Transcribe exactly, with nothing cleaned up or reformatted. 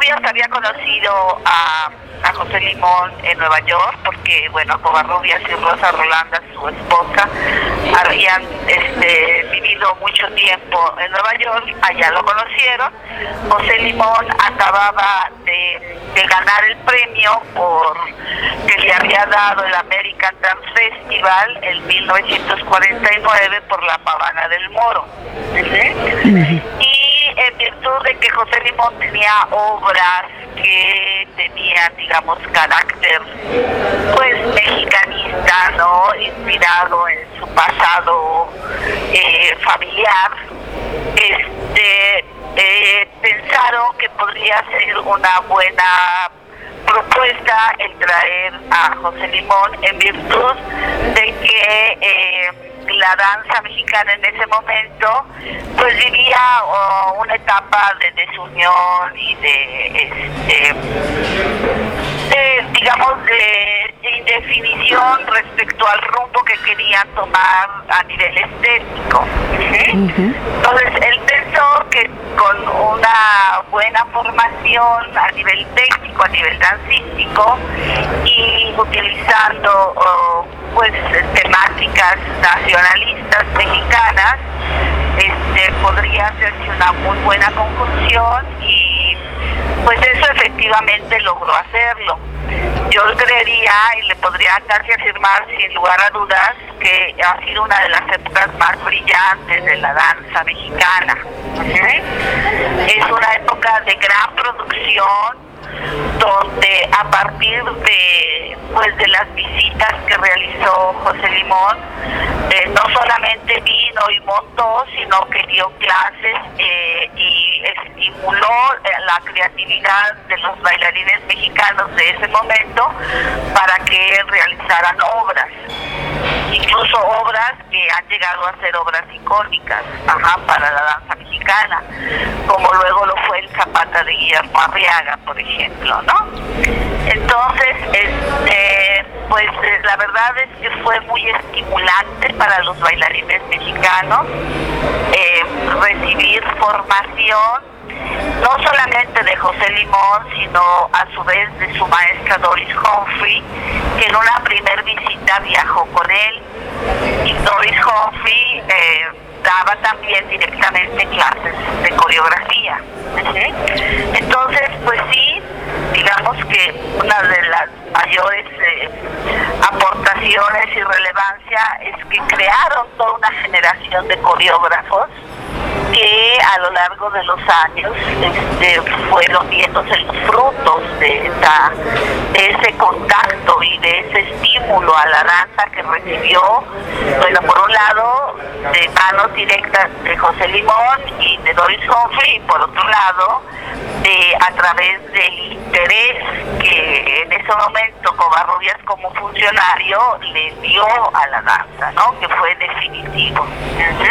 Covarrubias había conocido a, a José Limón en Nueva York, porque, bueno, Covarrubias y Rosa Rolanda, su esposa, habían este, vivido mucho tiempo en Nueva York, allá lo conocieron. José Limón acababa de, de ganar el premio por que le había dado el American Dance Festival en mil novecientos cuarenta y nueve por la Pavana del Moro. ¿Sí? Y en virtud de que José Limón tenía obras que tenían, digamos, carácter pues mexicanista, ¿no?, inspirado en su pasado eh, familiar, este eh, pensaron que podría ser una buena propuesta el traer a José Limón, en virtud de que eh, la danza mexicana en ese momento pues vivía oh, una etapa de desunión y de este de, digamos de, de indefinición respecto al rumbo que querían tomar a nivel estético. ¿Sí? Uh-huh. Entonces él pensó que con una buena formación a nivel técnico, a nivel dancístico, y utilizando oh, pues temáticas nacionalistas mexicanas, este podría hacerse una muy buena conjunción, y pues eso efectivamente logró hacerlo. Yo creería y le podría casi afirmar sin lugar a dudas que ha sido una de las épocas más brillantes de la danza mexicana. ¿Sí? Es una época de gran producción, donde a partir de pues de las visitas que realizó José Limón, eh, no solamente vino y montó, sino que dio clases eh, y estimuló eh, la creatividad de los bailarines mexicanos de ese momento para que realizaran obras, incluso obras que han llegado a ser obras icónicas, ajá, para la danza mexicana, como luego lo fue el Zapata de Guillermo Arriaga, por ejemplo, ¿no? Entonces, este, pues eh, la verdad es que fue muy estimulante para los bailarines mexicanos eh, recibir formación, no solamente de José Limón, sino a su vez de su maestra Doris Humphrey, que en una primer visita viajó con él, y Doris Humphrey eh, daba también directamente clases de coreografía. ¿Sí? Entonces, pues sí, digamos que una de las mayores eh, aportaciones y relevancia es que crearon toda una generación de coreógrafos que a lo largo de los años este, fueron viéndose los frutos de, esa, de ese contacto y de ese estímulo a la danza que recibió, bueno, por un lado de manos directas de José Limón y de Doris Humphrey, y por otro lado de a través del interés que en ese momento Covarrubias como funcionario le dio a la danza, ¿no?, que fue definitivo.